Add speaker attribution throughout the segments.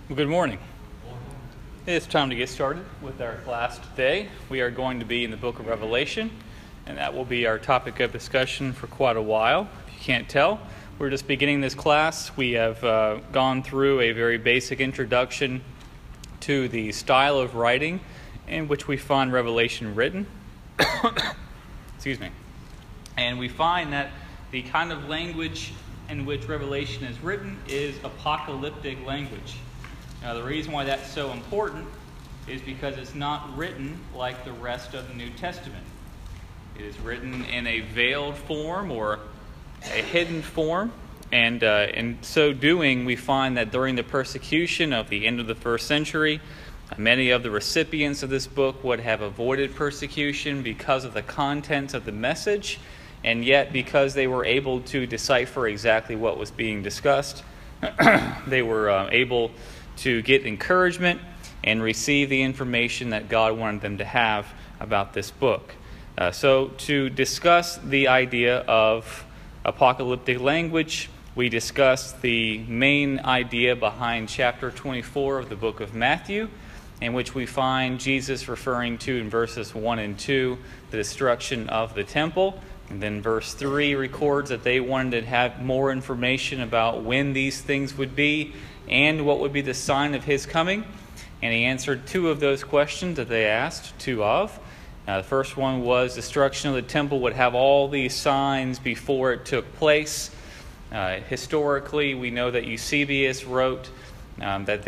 Speaker 1: Well, good morning. It's time to get started with our class today. We are going to be in the book of Revelation, and that will be our topic of discussion for quite a while. If you can't tell, we're just beginning this class. We have gone through a very basic introduction to the style of writing in which we find Revelation written. Excuse me. And we find that the kind of language in which Revelation is written is apocalyptic language. Now, the reason why that's so important is because it's not written like the rest of the New Testament. It is written in a veiled form or a hidden form, and in so doing, we find that during the persecution of the end of the first century, many of the recipients of this book would have avoided persecution because of the contents of the message, and yet because they were able to decipher exactly what was being discussed, they were able to get encouragement and receive the information that God wanted them to have about this book. So to discuss the idea of apocalyptic language, we discussed the main idea behind chapter 24 of the book of Matthew, in which we find Jesus referring to in verses 1 and 2 the destruction of the temple. And then verse 3 records that they wanted to have more information about when these things would be and what would be the sign of his coming. And he answered two of those questions that they asked, the first one was destruction of the temple would have all these signs before it took place. Historically, we know that Eusebius wrote that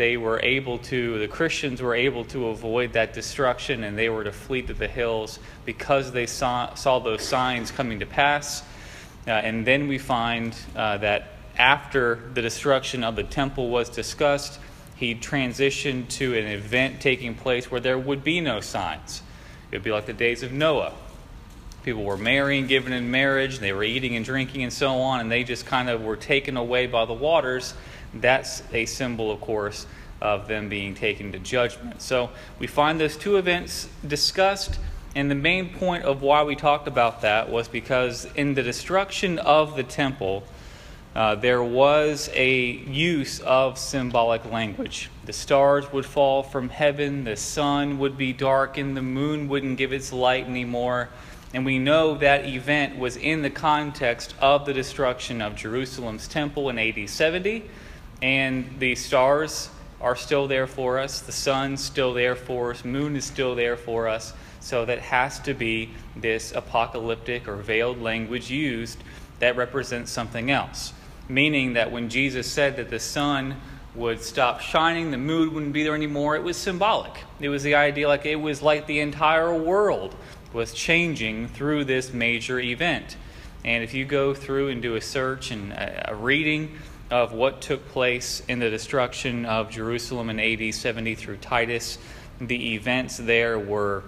Speaker 1: the Christians were able to avoid that destruction, and they were to flee to the hills because they saw those signs coming to pass. And then we find that after the destruction of the temple was discussed, he transitioned to an event taking place where there would be no signs. It would be like the days of Noah. People were marrying, given in marriage, they were eating and drinking and so on, and they just kind of were taken away by the waters. That's a symbol, of course, of them being taken to judgment. So we find those two events discussed, and the main point of why we talked about that was because in the destruction of the temple, there was a use of symbolic language. The stars would fall from heaven, the sun would be darkened, the moon wouldn't give its light anymore. And we know that event was in the context of the destruction of Jerusalem's temple in AD 70. And the stars are still there for us, the sun's still there for us, moon is still there for us. So that has to be this apocalyptic or veiled language used that represents something else. Meaning that when Jesus said that the sun would stop shining, the moon wouldn't be there anymore, it was symbolic. It was the idea like it was like the entire world was changing through this major event. And if you go through and do a search and a reading of what took place in the destruction of Jerusalem in AD 70 through Titus, the events there were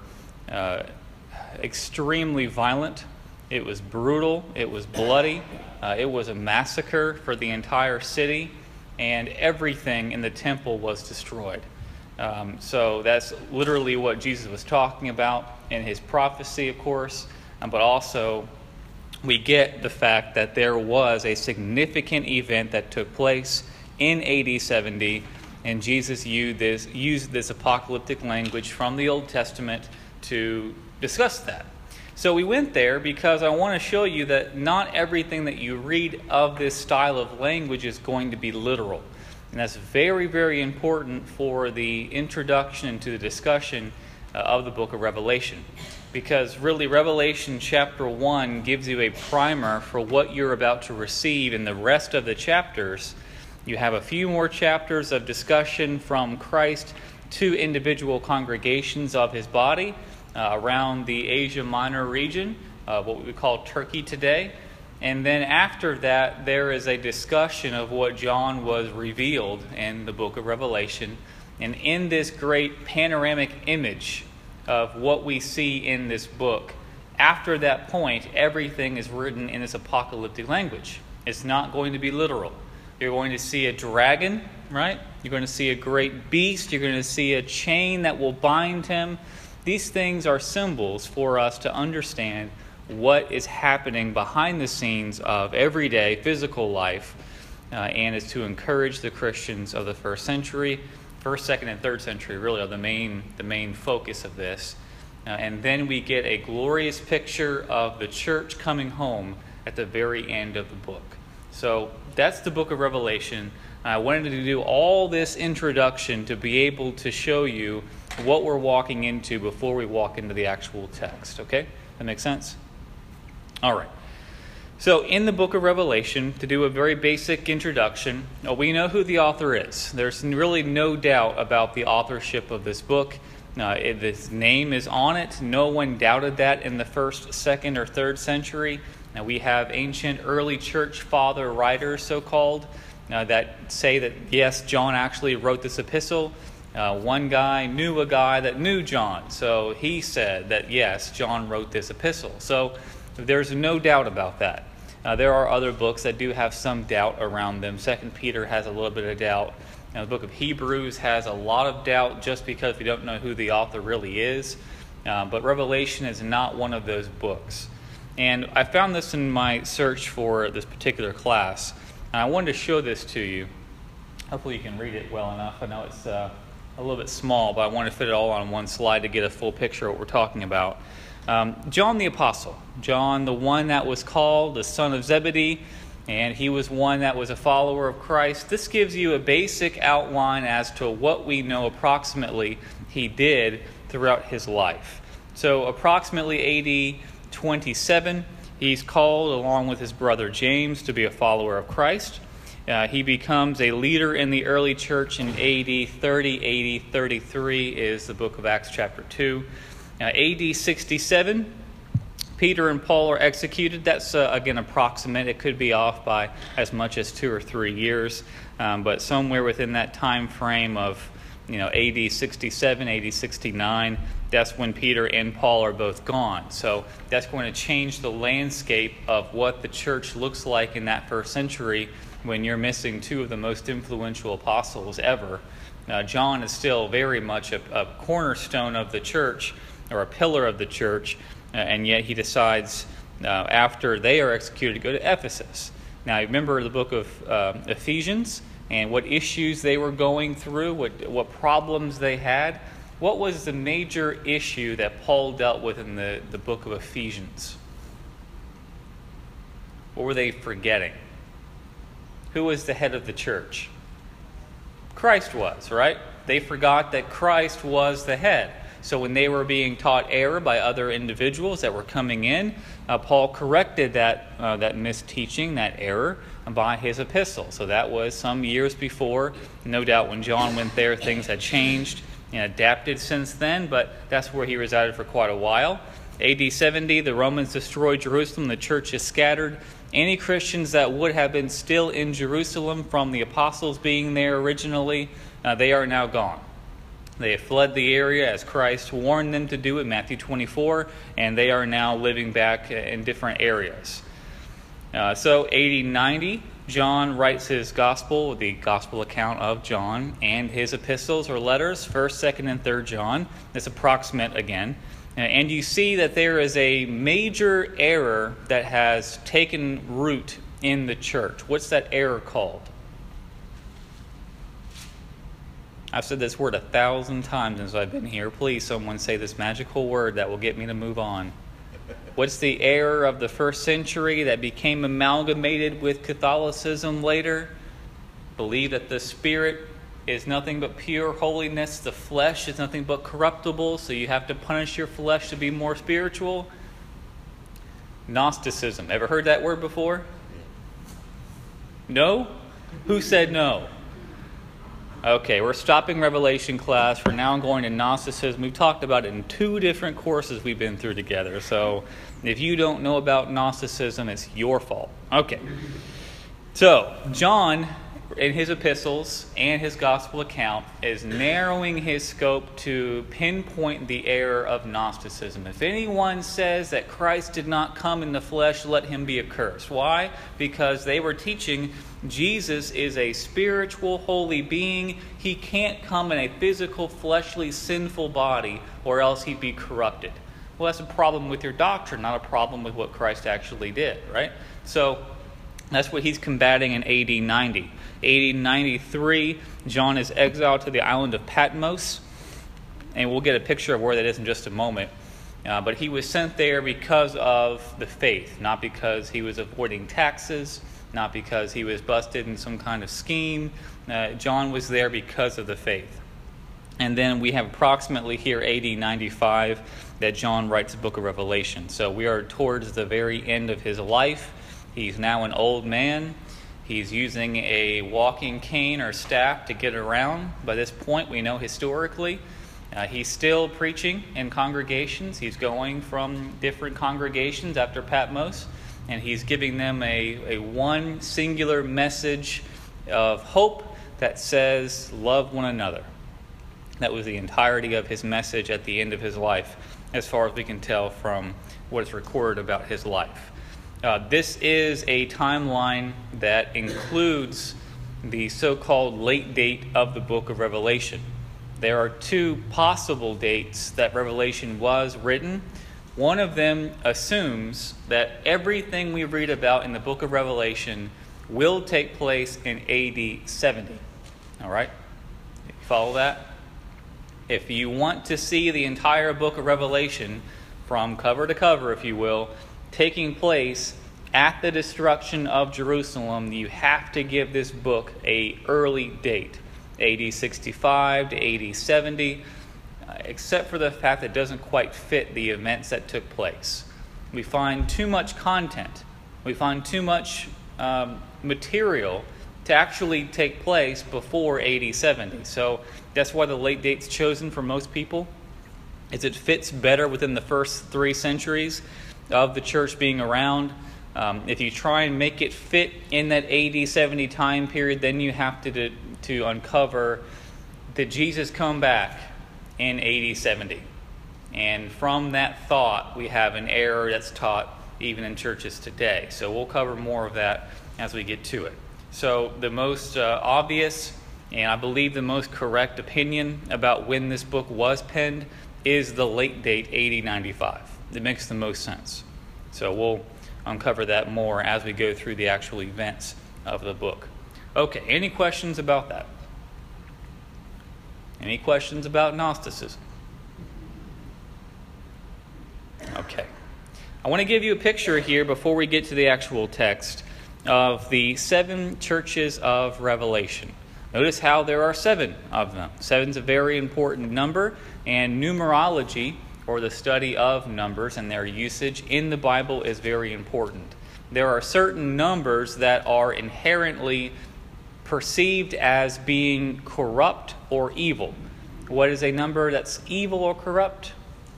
Speaker 1: extremely violent. It was brutal. It was bloody. It was a massacre for the entire city, and everything in the temple was destroyed. So that's literally what Jesus was talking about in his prophecy, of course, but also we get the fact that there was a significant event that took place in AD 70, and Jesus used this apocalyptic language from the Old Testament to discuss that. So we went there because I want to show you that not everything that you read of this style of language is going to be literal. And that's very, very important for the introduction into the discussion of the book of Revelation. Because really, Revelation chapter 1 gives you a primer for what you're about to receive in the rest of the chapters. You have a few more chapters of discussion from Christ to individual congregations of his body around the Asia Minor region, what we call Turkey today. And then after that, there is a discussion of what John was revealed in the book of Revelation. And in this great panoramic image of what we see in this book, after that point, everything is written in this apocalyptic language. It's not going to be literal. You're going to see a dragon, right? You're going to see a great beast. You're going to see a chain that will bind him. These things are symbols for us to understand what is happening behind the scenes of everyday physical life and is to encourage the Christians of the first century. First, second, and third century really are the main focus of this. And then we get a glorious picture of the church coming home at the very end of the book. So that's the book of Revelation. I wanted to do all this introduction to be able to show you what we're walking into before we walk into the actual text. Okay? That makes sense? All right. So in the book of Revelation, to do a very basic introduction, we know who the author is. There's really no doubt about the authorship of this book. His name is on it. No one doubted that in the first, second, or third century. Now we have ancient early church father writers, so-called, that say that, yes, John actually wrote this epistle. One guy knew a guy that knew John. So he said that, yes, John wrote this epistle. So there's no doubt about that. There are other books that do have some doubt around them. 2 Peter has a little bit of doubt. The book of Hebrews has a lot of doubt just because we don't know who the author really is. But Revelation is not one of those books. And I found this in my search for this particular class. And I wanted to show this to you. Hopefully you can read it well enough. I know it's a little bit small, but I want to fit it all on one slide to get a full picture of what we're talking about. John the Apostle. John, the one that was called the son of Zebedee, and he was one that was a follower of Christ. This gives you a basic outline as to what we know approximately he did throughout his life. So approximately AD 27, he's called along with his brother James to be a follower of Christ. He becomes a leader in the early church in AD 30, AD 33 is the book of Acts chapter 2. AD 67, Peter and Paul are executed. That's, again, approximate. It could be off by as much as 2 or 3 years, but somewhere within that time frame of AD 67, AD 69, that's when Peter and Paul are both gone. So that's going to change the landscape of what the church looks like in that first century when you're missing 2 of the most influential apostles ever. John is still very much a cornerstone of the church, or a pillar of the church, and yet he decides after they are executed to go to Ephesus. Now, remember the book of Ephesians and what issues they were going through, what problems they had. What was the major issue that Paul dealt with in the book of Ephesians? What were they forgetting? Who was the head of the church? Christ was, right? They forgot that Christ was the head. So when they were being taught error by other individuals that were coming in, Paul corrected that misteaching, that error, by his epistle. So that was some years before. No doubt when John went there, things had changed and adapted since then, but that's where he resided for quite a while. AD 70, the Romans destroyed Jerusalem. The church is scattered. Any Christians that would have been still in Jerusalem from the apostles being there originally, they are now gone. They have fled the area as Christ warned them to do in Matthew 24, and they are now living back in different areas. So AD 90, John writes his gospel, the gospel account of John, and his epistles or letters, 1st, 2nd, and 3rd John. It's approximate again. And you see that there is a major error that has taken root in the church. What's that error called? I've said this word 1,000 times since I've been here. Please, someone say this magical word that will get me to move on. What's the error of the first century that became amalgamated with Catholicism later? Believe that the Spirit is nothing but pure holiness. The flesh is nothing but corruptible, so you have to punish your flesh to be more spiritual. Gnosticism. Ever heard that word before? No? Who said no? Okay, we're stopping Revelation class. For now, I'm going to Gnosticism. We've talked about it in 2 different courses we've been through together. So if you don't know about Gnosticism, it's your fault. Okay. So John, in his epistles and his gospel account, is narrowing his scope to pinpoint the error of Gnosticism. If anyone says that Christ did not come in the flesh, let him be accursed. Why? Because they were teaching Jesus is a spiritual, holy being. He can't come in a physical, fleshly, sinful body, or else he'd be corrupted. Well, that's a problem with your doctrine, not a problem with what Christ actually did, right? So That's what he's combating in AD 90. AD 93, John is exiled to the island of Patmos, and we'll get a picture of where that is in just a moment. But he was sent there because of the faith, not because he was avoiding taxes, not because he was busted in some kind of scheme. John was there because of the faith. And then we have approximately here AD 95 that John writes the book of Revelation. So we are towards the very end of his life. He's now an old man. He's using a walking cane or staff to get around. By this point, we know historically, he's still preaching in congregations. He's going from different congregations after Patmos, and he's giving them a one singular message of hope that says, love one another. That was the entirety of his message at the end of his life, as far as we can tell from what is recorded about his life. This is a timeline that includes the so-called late date of the book of Revelation. There are two possible dates that Revelation was written. One of them assumes that everything we read about in the book of Revelation will take place in AD 70. All right? You follow that? If you want to see the entire book of Revelation from cover to cover, if you will, taking place at the destruction of Jerusalem, you have to give this book an early date, AD 65 to AD 70, except for the fact that it doesn't quite fit the events that took place. We find too much content. We find too much material to actually take place before AD 70. So that's why the late date's chosen for most people, is it fits better within the first 3 centuries of the church being around. If you try and make it fit in that AD 70 time period, then you have to uncover, did Jesus come back in AD 70? And from that thought, we have an error that's taught even in churches today. So we'll cover more of that as we get to it. So the most obvious, and I believe the most correct opinion about when this book was penned is the late date, AD 95. It makes the most sense. So we'll uncover that more as we go through the actual events of the book. Okay, any questions about that? Any questions about Gnosticism? Okay. I want to give you a picture here before we get to the actual text of the 7 churches of Revelation. Notice how there are 7 of them. 7 is a very important number, and numerology, or the study of numbers and their usage in the Bible, is very important. There are certain numbers that are inherently perceived as being corrupt or evil. What is a number that's evil or corrupt?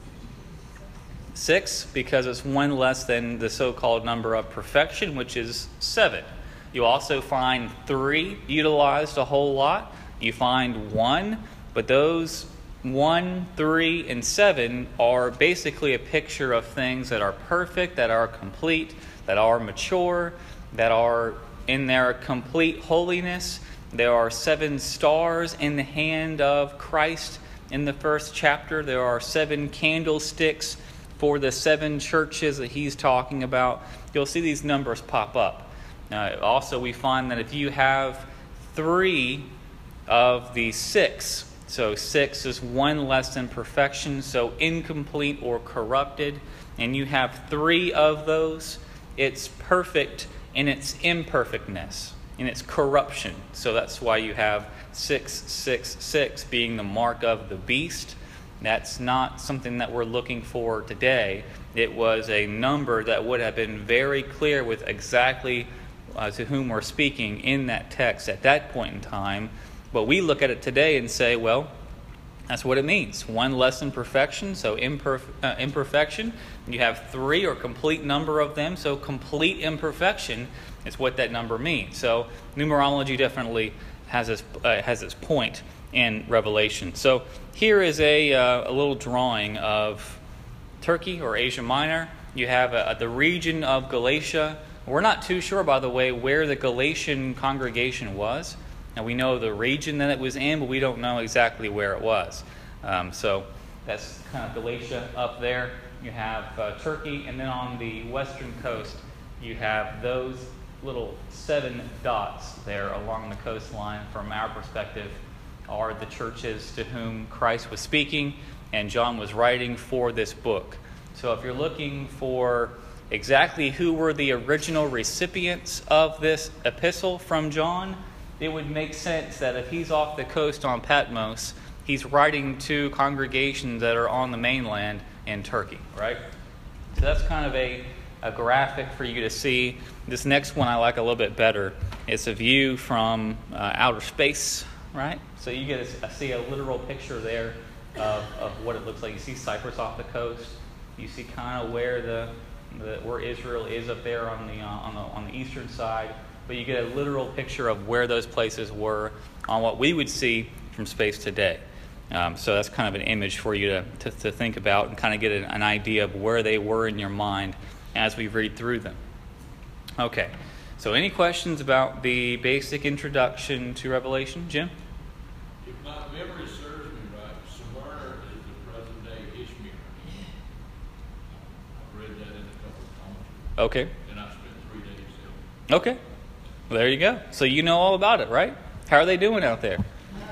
Speaker 1: 6, because it's 1 less than the so-called number of perfection, which is 7. You also find 3 utilized a whole lot. You find 1, but those 1, 3, and 7 are basically a picture of things that are perfect, that are complete, that are mature, that are in their complete holiness. There are 7 stars in the hand of Christ in the first chapter. There are 7 candlesticks for the 7 churches that he's talking about. You'll see these numbers pop up. Also, we find that if you have 3 of the 6, so 6 is 1 less than perfection, so incomplete or corrupted, and you have 3 of those, it's perfect in its imperfectness, in its corruption. So that's why you have 666 being the mark of the beast. That's not something that we're looking for today. It was a number that would have been very clear with exactly to whom we're speaking in that text at that point in time. But we look at it today and say, well, that's what it means. 1 less than perfection, so imperfection. You have 3 or complete number of them, so complete imperfection is what that number means. So numerology definitely has its point in Revelation. So here is a little drawing of Turkey or Asia Minor. You have the region of Galatia. We're not too sure, by the way, where the Galatian congregation was. Now, we know the region that it was in, but we don't know exactly where it was. So that's kind of Galatia up there. You have Turkey, and then on the western coast, you have those little 7 dots there along the coastline from our perspective are the churches to whom Christ was speaking and John was writing for this book. So if you're looking for exactly who were the original recipients of this epistle from John, it would make sense that if he's off the coast on Patmos, he's writing to congregations that are on the mainland in Turkey, right? So that's kind of a graphic for you to see. This next one I like a little bit better. It's a view from outer space, right? So you get see a literal picture there of what it looks like. You see Cyprus off the coast. You see kind of where where Israel is up there on the eastern side. But you get a literal picture of where those places were on what we would see from space today. So that's kind of an image for you to think about and kind of get an idea of where they were in your mind as we read through them. Okay, so any questions about the basic introduction to Revelation? Jim?
Speaker 2: If my memory serves me right, Smyrna is the present-day Ishmael. I've read that in a couple of commentaries.
Speaker 1: Okay.
Speaker 2: And I spent 3 days there.
Speaker 1: Okay. Well, there you go. So you know all about it, right? How are they doing out there?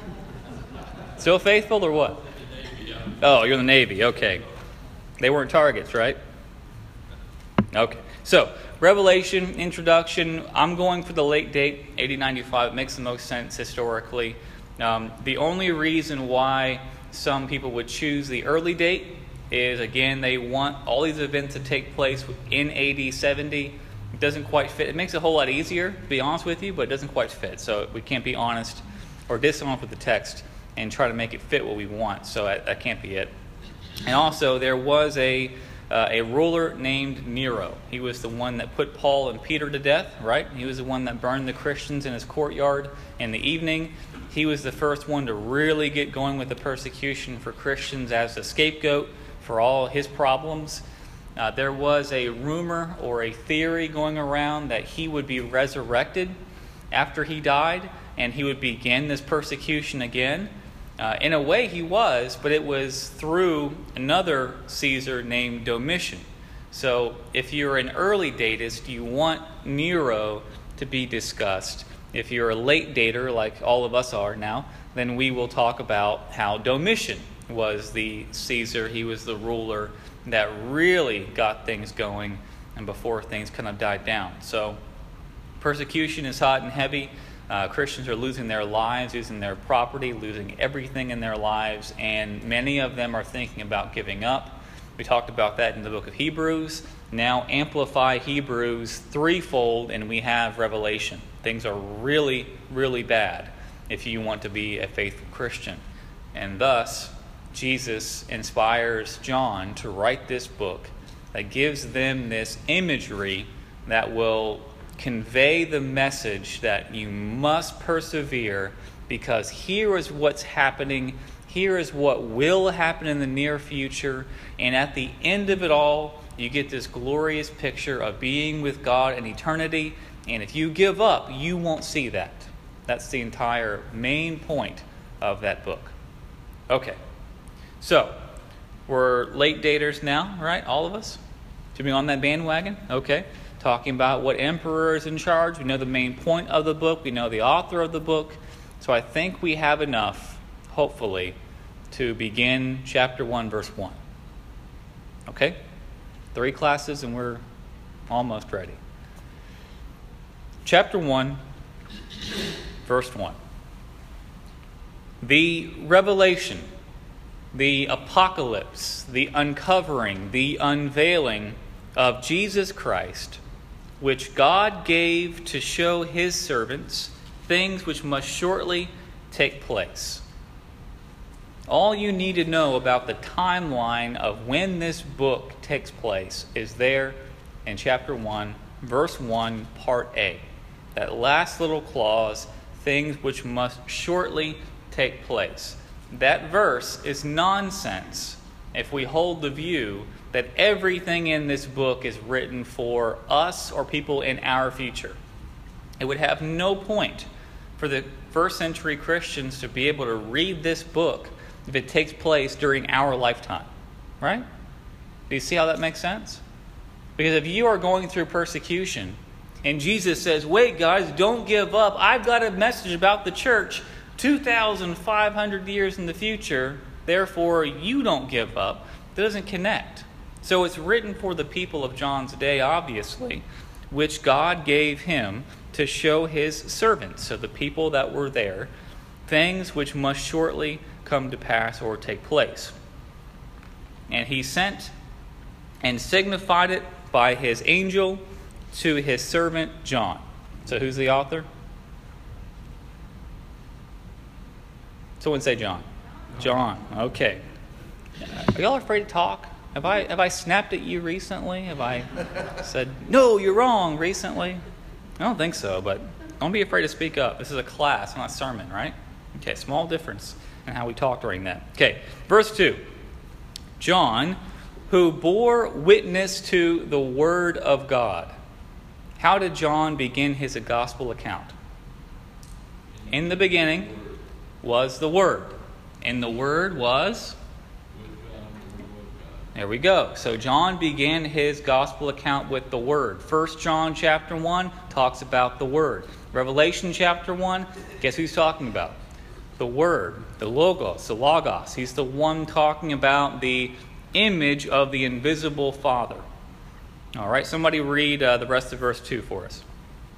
Speaker 1: Still faithful or what? Oh, you're in the Navy. Okay. They weren't targets, right? Okay. So, Revelation, introduction. I'm going for the late date, 8095. It makes the most sense historically. The only reason why some people would choose the early date is, again, they want all these events to take place in AD 70. It doesn't quite fit. It makes it a whole lot easier, to be honest with you, but it doesn't quite fit. So we can't be honest or dishonest with the text and try to make it fit what we want. So that can't be it. And also, there was a ruler named Nero. He was the one that put Paul and Peter to death, right? He was the one that burned the Christians in his courtyard in the evening. He was the first one to really get going with the persecution for Christians as the scapegoat for all his problems. There was a rumor or a theory going around that he would be resurrected after he died, and he would begin this persecution again. In a way he was, but it was through another Caesar named Domitian. So if you're an early datist, you want Nero to be discussed. If you're a late dater, like all of us are now, then we will talk about how Domitian was the Caesar. He was the ruler that really got things going and before things kind of died down. So persecution is hot and heavy. Christians are losing their lives, losing their property, losing everything in their lives, and many of them are thinking about giving up. We talked about that in the book of Hebrews. Now amplify Hebrews threefold, and we have Revelation. Things are really, really bad if you want to be a faithful Christian. And thus, Jesus inspires John to write this book that gives them this imagery that will convey the message that you must persevere, because here is what's happening, here is what will happen in the near future, and at the end of it all, you get this glorious picture of being with God in eternity, and if you give up, you won't see that. That's the entire main point of that book. Okay, so we're late daters now, right? All of us? Should be on that bandwagon? Okay. Talking about what emperor is in charge. We know the main point of the book. We know the author of the book. So I think we have enough, hopefully, to begin chapter 1, verse 1. Okay? 3 classes and we're almost ready. Chapter 1, verse 1. The revelation, the apocalypse, the uncovering, the unveiling of Jesus Christ, which God gave to show his servants things which must shortly take place. All you need to know about the timeline of when this book takes place is there in chapter 1, verse 1, part A. That last little clause, things which must shortly take place. That verse is nonsense if we hold the view that everything in this book is written for us or people in our future. It would have no point for the first century Christians to be able to read this book if it takes place during our lifetime. Right? Do you see how that makes sense? Because if you are going through persecution And Jesus says, wait guys, don't give up. I've got a message about the church 2,500 years in the future. Therefore, you don't give up. It doesn't connect. So it's written for the people of John's day, obviously, which God gave him to show his servants, so the people that were there, things which must shortly come to pass or take place. And he sent and signified it by his angel to his servant John. So who's the author? Someone say John. John. Okay. Are y'all afraid to talk? Have I snapped at you recently? Have I said, no, you're wrong recently? I don't think so, but don't be afraid to speak up. This is a class, not a sermon, right? Okay, small difference in how we talk during that. Okay, verse 2. John, who bore witness to the word of God. How did John begin his gospel account? In the beginning was the Word. And the Word was? There we go. So John began his gospel account with the Word. 1 John chapter 1 talks about the Word. Revelation chapter 1, guess who he's talking about? The Word, the Logos, the Logos. He's the one talking about the image of the invisible Father. All right, somebody read the rest of verse 2 for us.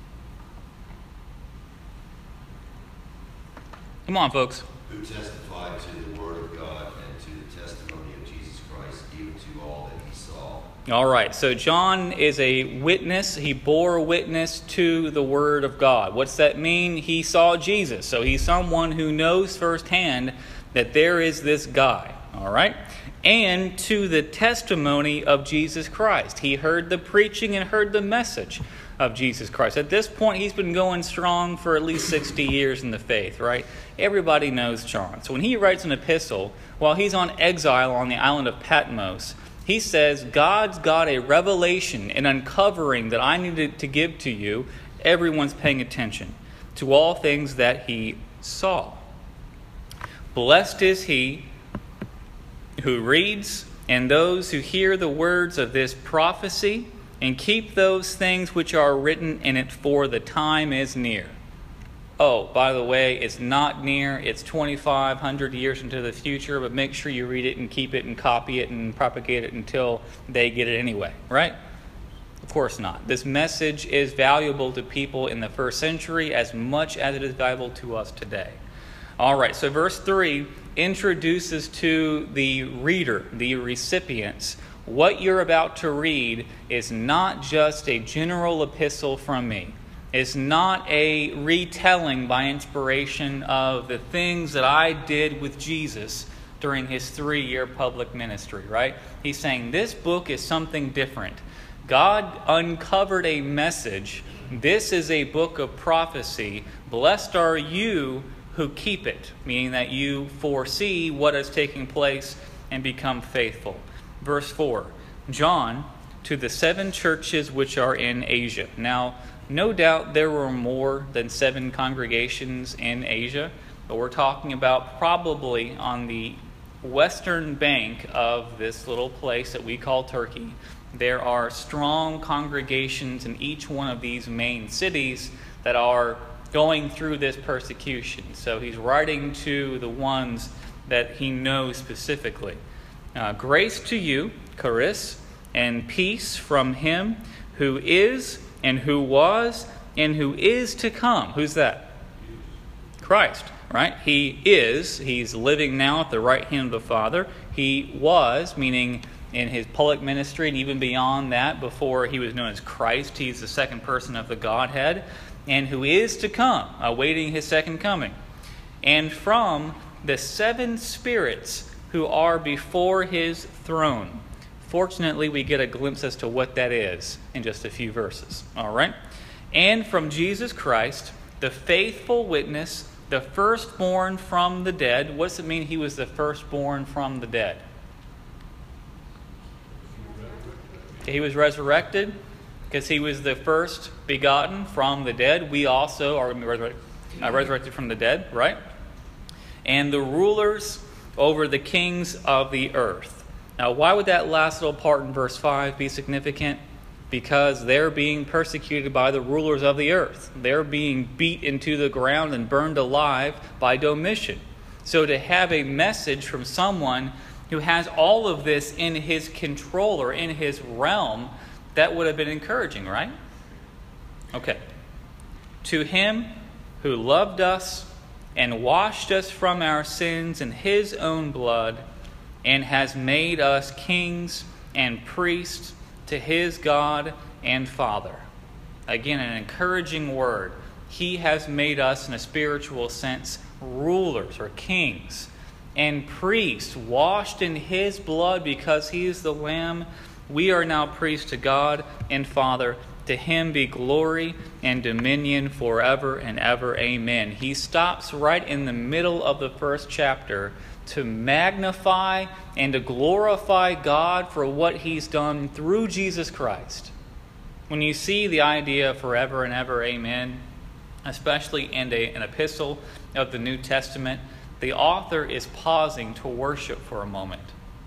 Speaker 1: Come on, folks.
Speaker 3: Who testified to the word of God and to the testimony of Jesus Christ, even to all that he saw.
Speaker 1: All right, so John is a witness. He bore witness to the word of God. What's that mean? He saw Jesus. So he's someone who knows firsthand that there is this guy. All right? And to the testimony of Jesus Christ. He heard the preaching and heard the message of Jesus Christ. At this point, he's been going strong for at least 60 years in the faith, right? Everybody knows John. So when he writes an epistle, while he's on exile on the island of Patmos, he says, God's got a revelation, an uncovering that I needed to give to you. Everyone's paying attention to all things that he saw. Blessed is he who reads, and those who hear the words of this prophecy, and keep those things which are written in it, for the time is near. Oh, by the way, it's not near. It's 2,500 years into the future, but make sure you read it and keep it and copy it and propagate it until they get it anyway, right? Of course not. This message is valuable to people in the first century as much as it is valuable to us today. All right, so verse 3 introduces to the reader, the recipients, what you're about to read is not just a general epistle from me. It's not a retelling by inspiration of the things that I did with Jesus during his 3-year public ministry, right? He's saying this book is something different. God uncovered a message. This is a book of prophecy. Blessed are you who keep it, meaning that you foresee what is taking place and become faithful. Verse 4, John, to the 7 churches which are in Asia. Now, no doubt there were more than 7 congregations in Asia, but we're talking about probably on the western bank of this little place that we call Turkey. There are strong congregations in each one of these main cities that are going through this persecution. So he's writing to the ones that he knows specifically. Grace to you, Charis, and peace from him who is and who was and who is to come. Who's that? Christ, right? He is. He's living now at the right hand of the Father. He was, meaning in his public ministry and even beyond that, before he was known as Christ. He's the second person of the Godhead. And who is to come, awaiting his second coming. And from the 7 spirits who are before his throne. Fortunately, we get a glimpse as to what that is in just a few verses. All right? And from Jesus Christ, the faithful witness, the firstborn from the dead. What does it mean he was the firstborn from the dead? He was resurrected because he was the first begotten from the dead. We also are resurrected from the dead, right? And the rulers over the kings of the earth. Now, why would that last little part in verse 5 be significant? because they're being persecuted by the rulers of the earth. They're being beat into the ground and burned alive by Domitian. So to have a message from someone who has all of this in his control or in his realm, that would have been encouraging, right? Okay. To him who loved us and washed us from our sins in his own blood, and has made us kings and priests to his God and Father. Again, an encouraging word. He has made us, in a spiritual sense, rulers or kings and priests, washed in his blood because he is the Lamb. We are now priests to God and Father. To him be glory and dominion forever and ever. Amen. He stops right in the middle of the first chapter to magnify and to glorify God for what he's done through Jesus Christ. When you see the idea forever and ever, amen, especially in an epistle of the New Testament, the author is pausing to worship for a moment.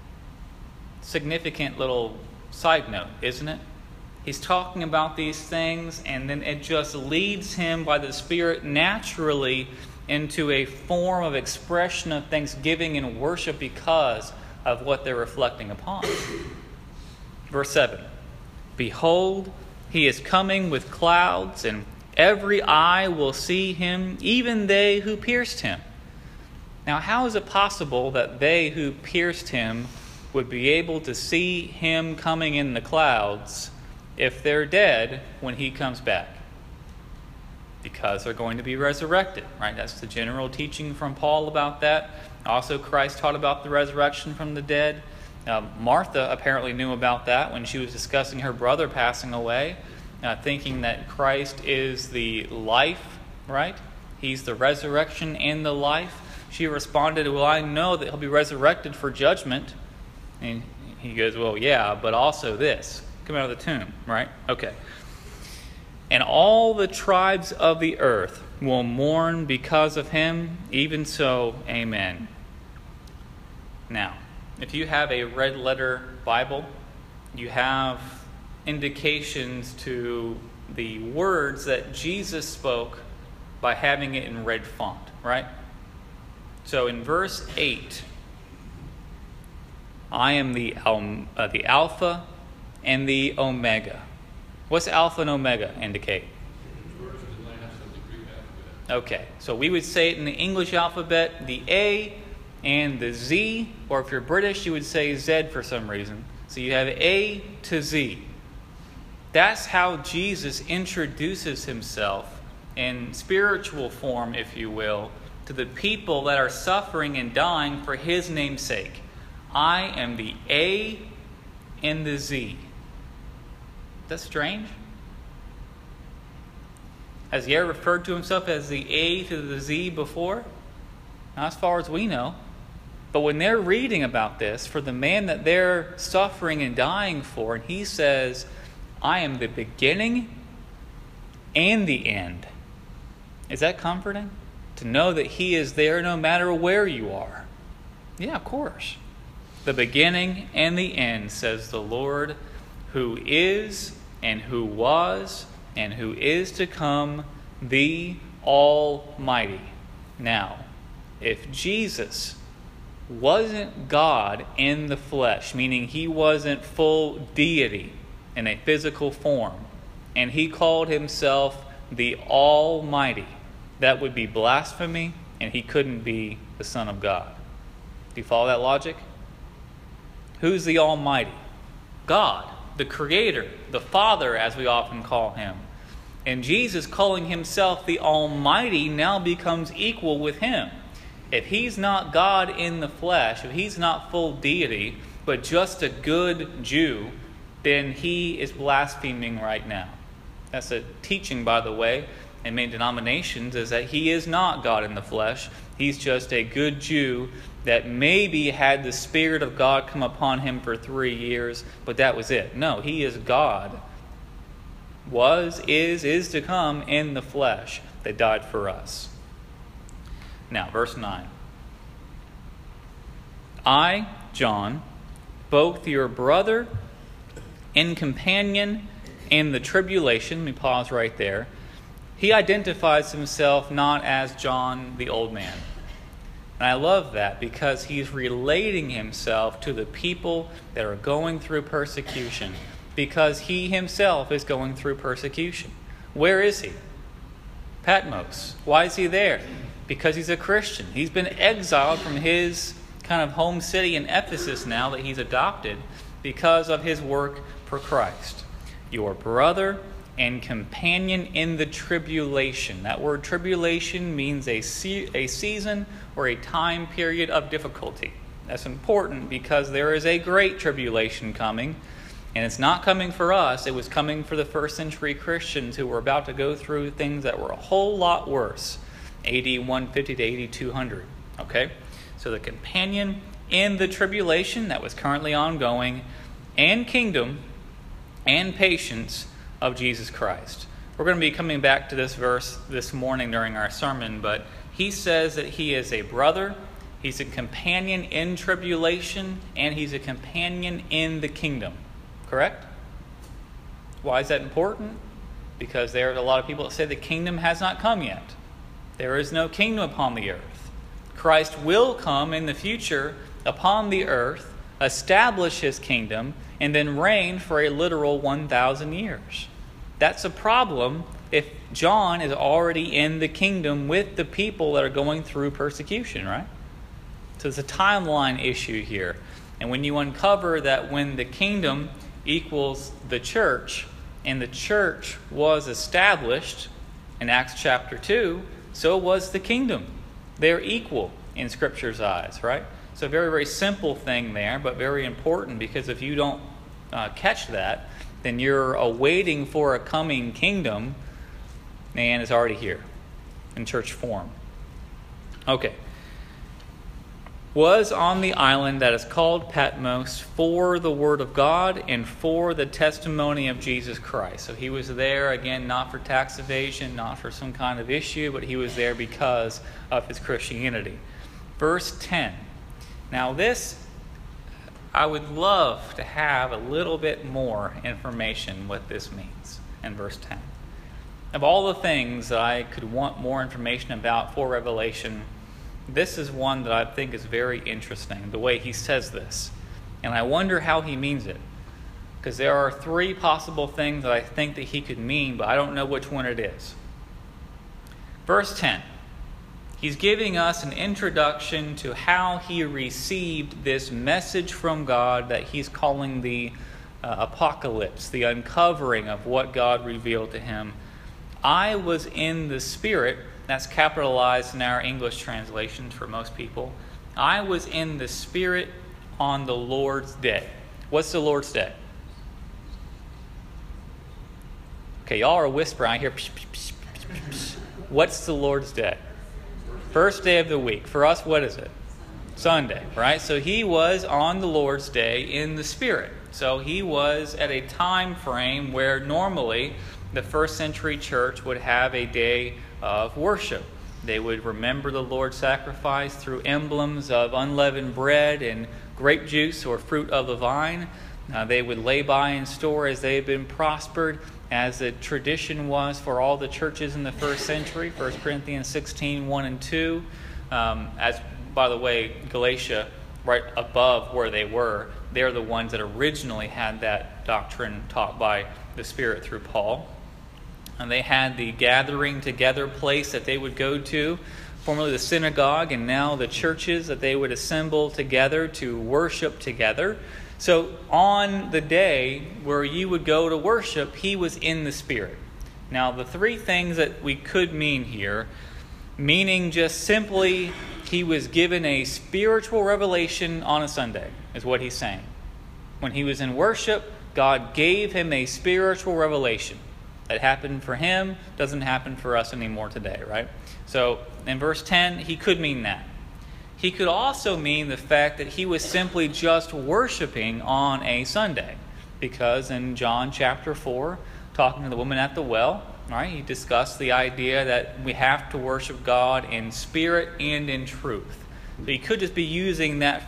Speaker 1: Significant little side note, isn't it? He's talking about these things, and then it just leads him by the Spirit naturally into a form of expression of thanksgiving and worship because of what they're reflecting upon. Verse 7, behold, he is coming with clouds, and every eye will see him, even they who pierced him. Now, how is it possible that they who pierced him would be able to see him coming in the clouds if they're dead when he comes back? Because they're going to be resurrected, right? That's the general teaching from Paul about that. Also, Christ taught about the resurrection from the dead. Martha apparently knew about that when she was discussing her brother passing away, thinking that Christ is the life, right? He's the resurrection and the life. She responded, well, I know that he'll be resurrected for judgment. And he goes, well, yeah, but also this. Come out of the tomb, right? Okay. And all the tribes of the earth will mourn because of him. Even so, amen. Now, if you have a red letter Bible, you have indications to the words that Jesus spoke by having it in red font, right? So in verse 8, I am the Alpha and the Omega. What's Alpha and Omega indicate? Okay, so we would say it in the English alphabet, the A and the Z, or if you're British, you would say Z for some reason. So you have A to Z. That's how Jesus introduces himself in spiritual form, if you will, to the people that are suffering and dying for his name's sake. I am the A and the Z. That's strange. Has he ever referred to himself as the A to the Z before? Not as far as we know. But when they're reading about this, for the man that they're suffering and dying for, and he says, I am the beginning and the end. Is that comforting? To know that he is there no matter where you are. Yeah, of course. The beginning and the end, says the Lord, who is and who was and who is to come, the Almighty. Now, if Jesus wasn't God in the flesh, meaning he wasn't full deity in a physical form, and he called himself the Almighty, that would be blasphemy, and he couldn't be the Son of God. Do you follow that logic? Who's the Almighty? God, the Creator, the Father, as we often call him. And Jesus calling himself the Almighty now becomes equal with him. If he's not God in the flesh, if he's not full deity, but just a good Jew, then he is blaspheming right now. That's a teaching, by the way, in many denominations, is that he is not God in the flesh. He's just a good Jew that maybe had the Spirit of God come upon him for 3 years, but that was it. No, he is God. Was, is to come in the flesh that died for us. Now, verse 9. I, John, both your brother and companion in the tribulation, let me pause right there, he identifies himself not as John the old man. And I love that because he's relating himself to the people that are going through persecution, because he himself is going through persecution. Where is he? Patmos. Why is he there? Because he's a Christian. He's been exiled from his kind of home city in Ephesus now that he's adopted because of his work for Christ. Your brother and companion in the tribulation. That word tribulation means a season or a time period of difficulty. That's important because there is a great tribulation coming, and it's not coming for us. It was coming for the first century Christians who were about to go through things that were a whole lot worse, AD 150 to AD 200. Okay? So the companion in the tribulation that was currently ongoing, and kingdom and patience of Jesus Christ. We're going to be coming back to this verse this morning during our sermon, but he says that he is a brother, he's a companion in tribulation, and he's a companion in the kingdom. Correct? Why is that important? Because there are a lot of people that say the kingdom has not come yet. There is no kingdom upon the earth. Christ will come in the future upon the earth, establish his kingdom, and then reign for a literal 1,000 years. That's a problem if John is already in the kingdom with the people that are going through persecution, right? So it's a timeline issue here. And when you uncover that when the kingdom equals the church, and the church was established in Acts chapter 2, so was the kingdom. They're equal in Scripture's eyes, right? So a very, very simple thing there, but very important, because if you don't catch that, then you're awaiting for a coming kingdom, and it's already here in church form. Okay. Was on the island that is called Patmos for the word of God and for the testimony of Jesus Christ. So he was there, again, not for tax evasion, not for some kind of issue, but he was there because of his Christianity. Verse 10. Now this, I would love to have a little bit more information what this means in verse 10. Of all the things that I could want more information about for Revelation, this is one that I think is very interesting, the way he says this. And I wonder how he means it. Because there are three possible things that I think that he could mean, but I don't know which one it is. Verse 10. He's giving us an introduction to how he received this message from God that he's calling the apocalypse, the uncovering of what God revealed to him. I was in the Spirit. That's capitalized in our English translations for most people. I was in the Spirit on the Lord's day. What's the Lord's day? Okay, y'all are whispering. I hear psh, psh, psh, psh, psh. What's the Lord's day? First day of the week. For us, what is it? Sunday, right? So he was on the Lord's day in the Spirit. So he was at a time frame where normally the first century church would have a day of worship. They would remember the Lord's sacrifice through emblems of unleavened bread and grape juice or fruit of the vine. They would lay by and store as they had been prospered, as the tradition was for all the churches in the first century. 1 Corinthians 16, 1 and 2. As, by the way, Galatia, right above where they were, they're the ones that originally had that doctrine taught by the Spirit through Paul. And they had the gathering together place that they would go to, formerly the synagogue, and now the churches that they would assemble together to worship together. So on the day where you would go to worship, he was in the Spirit. Now the three things that we could mean here, meaning just simply he was given a spiritual revelation on a Sunday, is what he's saying. When he was in worship, God gave him a spiritual revelation. That happened for him, doesn't happen for us anymore today, right? So in verse 10, he could mean that. He could also mean the fact that he was simply just worshiping on a Sunday. Because in John chapter 4, talking to the woman at the well, right, he discussed the idea that we have to worship God in spirit and in truth. So he could just be using that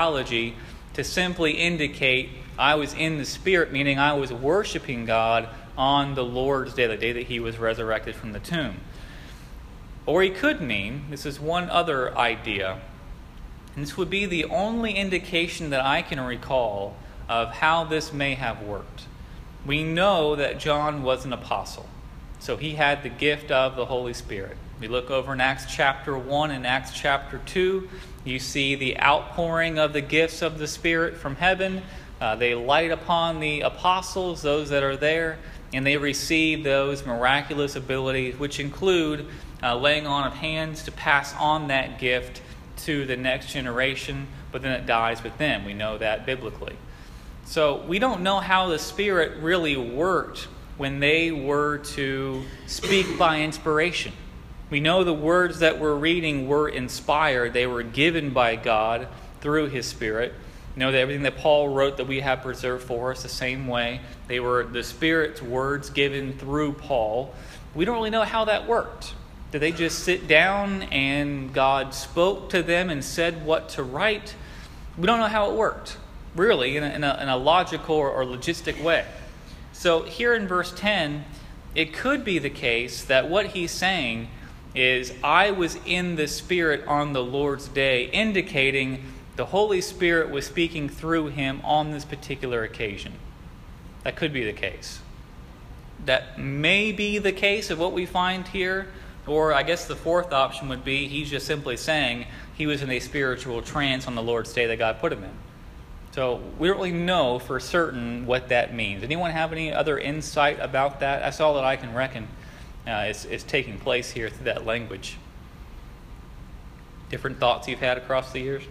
Speaker 1: phraseology to simply indicate I was in the Spirit, meaning I was worshiping God on the Lord's Day, the day that he was resurrected from the tomb. Or he could mean, this is one other idea, and this would be the only indication that I can recall of how this may have worked. We know that John was an apostle, so he had the gift of the Holy Spirit. We look over in Acts chapter 1 and Acts chapter 2. You see the outpouring of the gifts of the Spirit from heaven. They light upon the apostles, those that are there, and they receive those miraculous abilities, which include laying on of hands to pass on that gift to the next generation, but then it dies with them. We know that biblically. So we don't know how the Spirit really worked when they were to speak by inspiration. We know the words that we're reading were inspired. They were given by God through His Spirit. We know that everything that Paul wrote that we have preserved for us the same way. They were the Spirit's words given through Paul. We don't really know how that worked. Did they just sit down and God spoke to them and said what to write? We don't know how it worked, really, in a logical or logistic way. So here in verse 10, it could be the case that what he's saying is, I was in the Spirit on the Lord's day, indicating the Holy Spirit was speaking through him on this particular occasion. That could be the case. That may be the case of what we find here. Or I guess the fourth option would be he's just simply saying he was in a spiritual trance on the Lord's day that God put him in. So we don't really know for certain what that means. Anyone have any other insight about that? That's all that I can reckon is taking place here through that language. Different thoughts you've had across the years?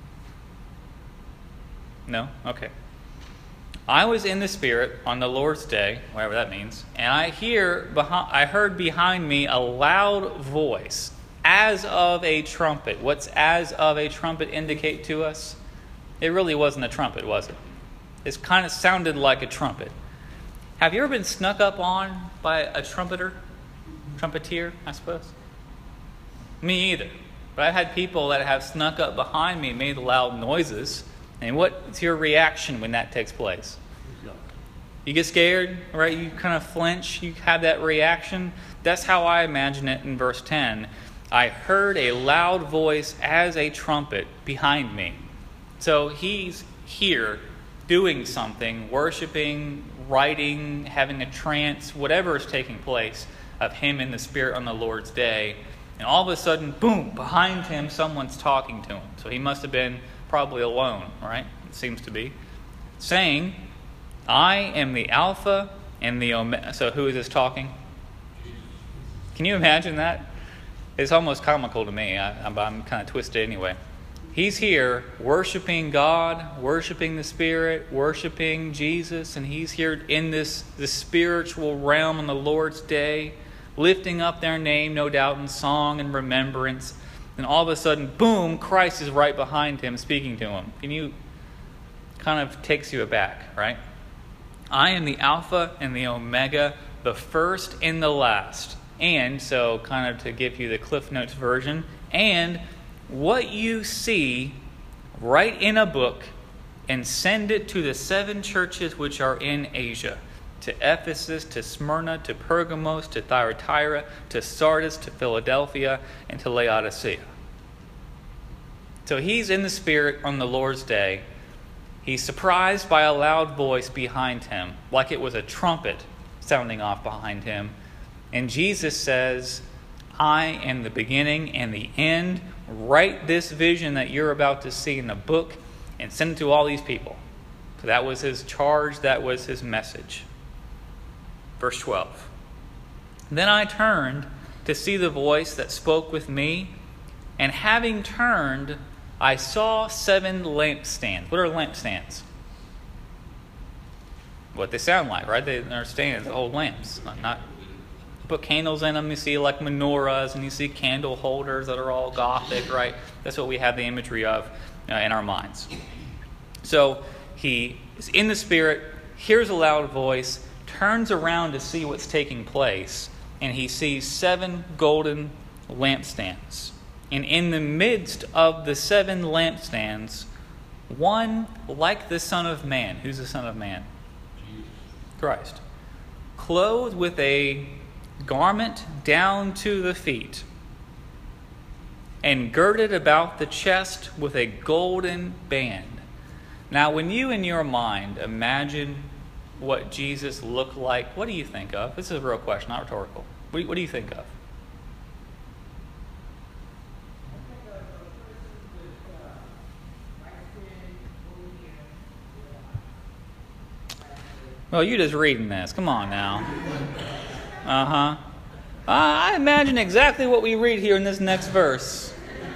Speaker 1: No? Okay. I was in the Spirit on the Lord's day, whatever that means, and I heard behind me a loud voice, as of a trumpet. What's as of a trumpet indicate to us? It really wasn't a trumpet, was it? It kind of sounded like a trumpet. Have you ever been snuck up on by a trumpeter? Trumpeteer, I suppose? Me either. But I've had people that have snuck up behind me and made loud noises. And what's your reaction when that takes place? You get scared, right? You kind of flinch. You have that reaction. That's how I imagine it in verse 10. I heard a loud voice as a trumpet behind me. So he's here doing something, worshiping, writing, having a trance, whatever is taking place of him in the Spirit on the Lord's day. And all of a sudden, boom, behind him, someone's talking to him. So he must have been probably alone, right? It seems to be. Saying, I am the Alpha and the Omega. So who is this talking? Can you imagine that? It's almost comical to me. I'm kind of twisted anyway. He's here worshiping God, worshiping the Spirit, worshiping Jesus, and he's here in this spiritual realm on the Lord's day, lifting up their name, no doubt, in song and remembrance. And all of a sudden, boom, Christ is right behind him, speaking to him. Can you kind of takes you aback, right? I am the Alpha and the Omega, the first and the last. And so, kind of to give you the Cliff Notes version, and what you see, write in a book and send it to the 7 churches which are in Asia, to Ephesus, to Smyrna, to Pergamos, to Thyatira, to Sardis, to Philadelphia, and to Laodicea. So he's in the Spirit on the Lord's day. He's surprised by a loud voice behind him, like it was a trumpet sounding off behind him. And Jesus says, I am the beginning and the end. Write this vision that you're about to see in a book and send it to all these people. So that was his charge. That was his message. Verse 12. Then I turned to see the voice that spoke with me, and having turned, I saw 7 lampstands. What are lampstands? What they sound like, right? They're stands, old lamps. Not put candles in them. You see like menorahs, and you see candle holders that are all Gothic, right? That's what we have the imagery of in our minds. So he is in the Spirit, hears a loud voice, turns around to see what's taking place, and he sees 7 golden lampstands. And in the midst of the 7 lampstands, one like the Son of Man. Who's the Son of Man?
Speaker 2: Jesus.
Speaker 1: Christ. clothed with a garment down to the feet, and girded about the chest with a golden band. Now, when you in your mind imagine what Jesus looked like, what do you think of? This is a real question, not rhetorical. What do you think of? Well, you're just reading this. Come on now. I imagine exactly what we read here in this next verse.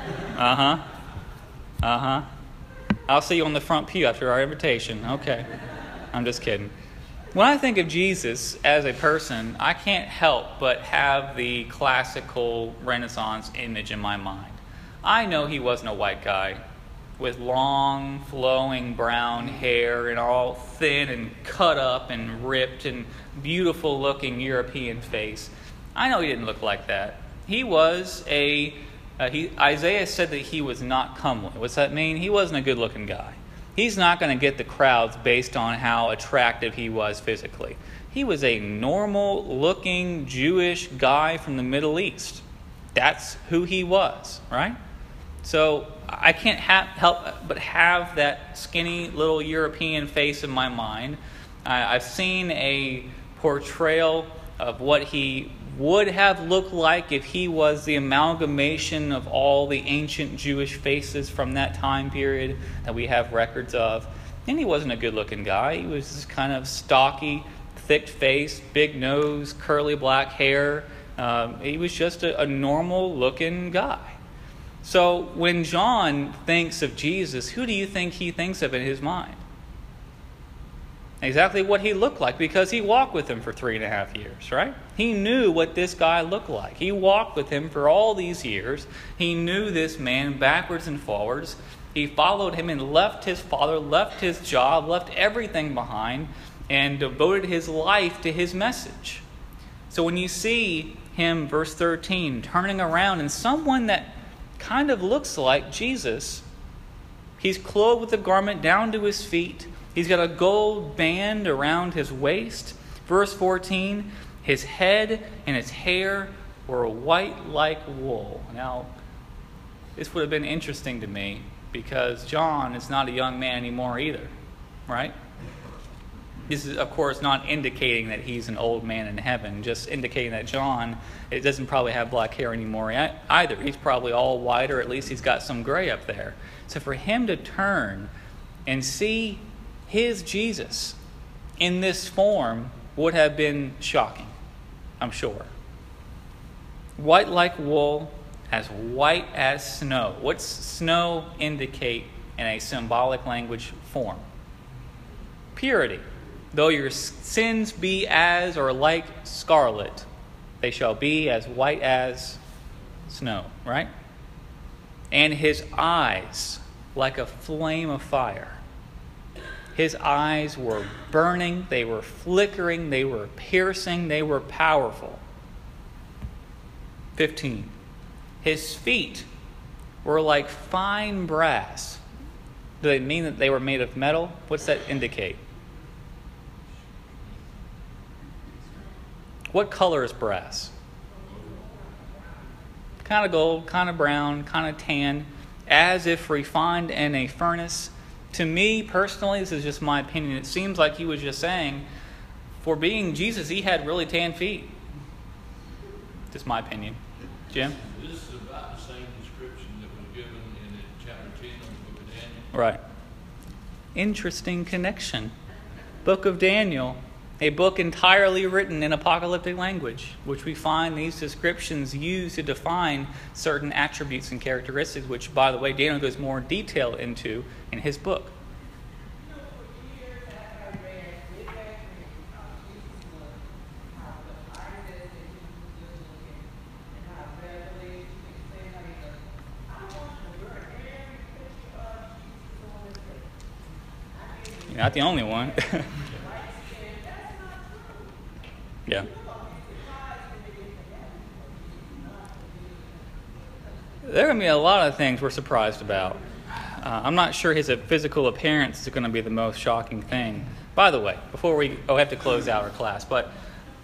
Speaker 1: I'll see you on the front pew after our invitation. Okay. I'm just kidding. When I think of Jesus as a person, I can't help but have the classical Renaissance image in my mind. I know he wasn't a white guy with long, flowing brown hair and all thin and cut up and ripped and beautiful-looking European face. I know he didn't look like that. He was Isaiah said that he was not comely. What's that mean? He wasn't a good-looking guy. He's not going to get the crowds based on how attractive he was physically. He was a normal-looking Jewish guy from the Middle East. That's who he was, right? So I can't help but have that skinny little European face in my mind. I've seen a portrayal of what he would have looked like if he was the amalgamation of all the ancient Jewish faces from that time period that we have records of. And he wasn't a good-looking guy. He was this kind of stocky, thick face, big nose, curly black hair. He was just a normal-looking guy. So when John thinks of Jesus, who do you think he thinks of in his mind? Exactly what he looked like, because he walked with him for 3.5 years, right? He knew what this guy looked like. He walked with him for all these years. He knew this man backwards and forwards. He followed him and left his father, left his job, left everything behind, and devoted his life to his message. So when you see him, verse 13, turning around and someone that kind of looks like Jesus, he's clothed with a garment down to his feet. He's got a gold band around his waist. Verse 14, his head and his hair were white like wool. Now, this would have been interesting to me because John is not a young man anymore either, right? This is, of course, not indicating that he's an old man in heaven, just indicating that John, it doesn't probably have black hair anymore either. He's probably all white, or at least he's got some gray up there. So for him to turn and see his Jesus in this form would have been shocking, I'm sure. White like wool, as white as snow. What's snow indicate in a symbolic language form? Purity. Though your sins be as or like scarlet, they shall be as white as snow, right? And his eyes like a flame of fire. His eyes were burning, they were flickering, they were piercing, they were powerful. 15. His feet were like fine brass. Do they mean that they were made of metal? What's that indicate? What color is brass? Kind of gold, kind of brown, kind of tan, as if refined in a furnace. To me, personally, this is just my opinion, it seems like he was just saying, for being Jesus, he had really tan feet. Just my opinion. Jim?
Speaker 2: This is about the same description that was given in chapter 10 of the book of Daniel.
Speaker 1: Right. Interesting connection. Book of Daniel, a book entirely written in apocalyptic language, which we find these descriptions used to define certain attributes and characteristics, which, by the way, Daniel goes more detail into in his book. You're not the only one. Yeah. There are going to be a lot of things we're surprised about. I'm not sure his physical appearance is going to be the most shocking thing. By the way, before we have to close out our class, but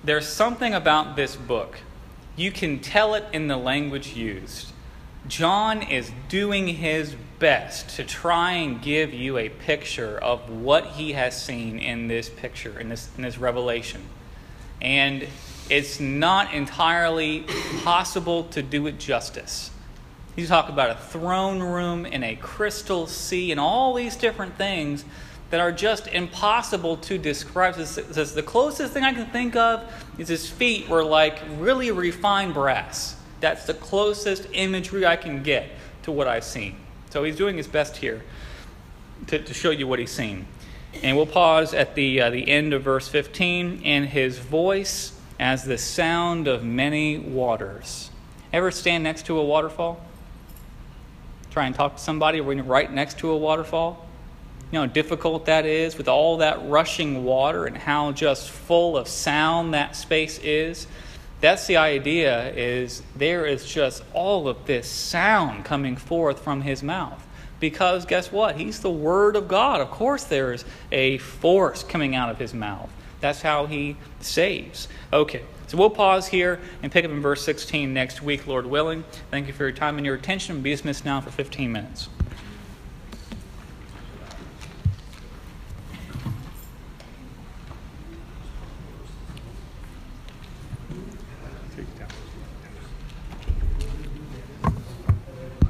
Speaker 1: there's something about this book. You can tell it in the language used. John is doing his best to try and give you a picture of what he has seen in this picture, in this revelation. And it's not entirely possible to do it justice. You talk about a throne room and a crystal sea and all these different things that are just impossible to describe. Says the closest thing I can think of is his feet were like really refined brass. That's the closest imagery I can get to what I've seen. So he's doing his best here to show you what he's seen. And we'll pause at the end of verse 15. And his voice as the sound of many waters. Ever stand next to a waterfall? Try and talk to somebody right next to a waterfall. You know how difficult that is with all that rushing water and how just full of sound that space is. That's the idea, is there is just all of this sound coming forth from his mouth. Because guess what? He's the Word of God. Of course there is a force coming out of his mouth. That's how he saves. Okay, so we'll pause here and pick up in verse 16 next week, Lord willing. Thank you for your time and your attention. Be dismissed now for 15 minutes.